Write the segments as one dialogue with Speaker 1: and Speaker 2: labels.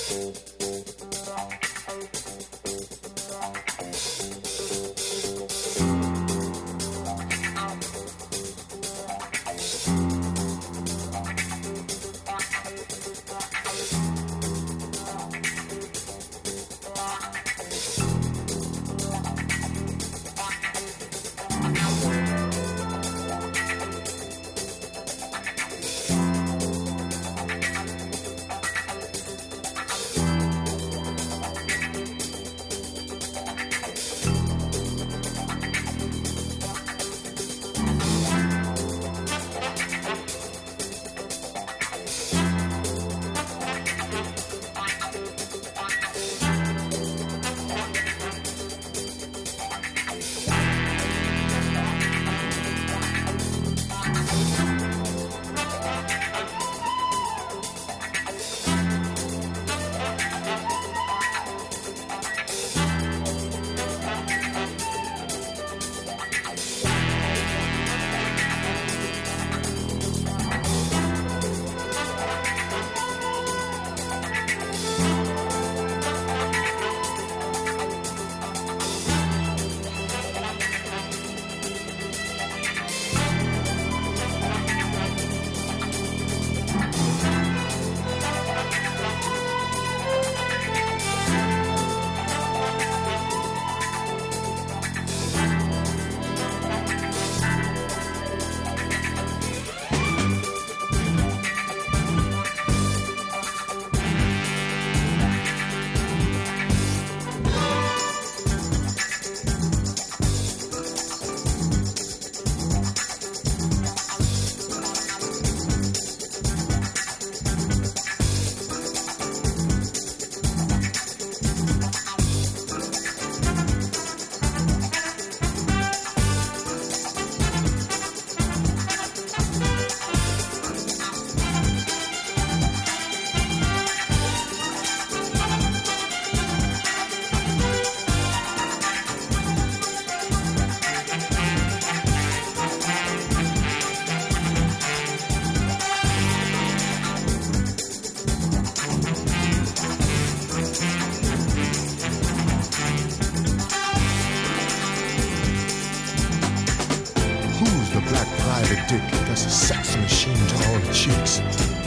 Speaker 1: dick that's a sex machine to all the chicks.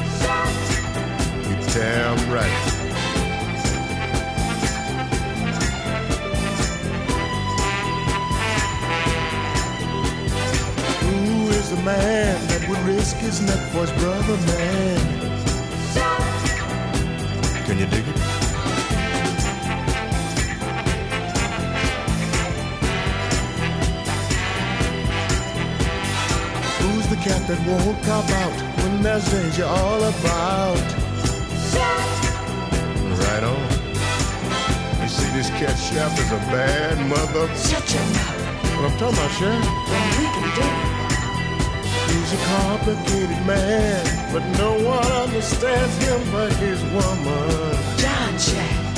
Speaker 1: You're damn right. Who is the man that would risk his neck for his brother, man? Can you dig it? Who's the cat that won't cop out when there's danger all about? Right on. You see, this cat chef is a bad mother.
Speaker 2: Shut your mouth.
Speaker 1: What I'm talking about, Chef?
Speaker 2: Well, we can do it.
Speaker 1: He's a complicated man, but no one understands him but his woman.
Speaker 2: John Jack.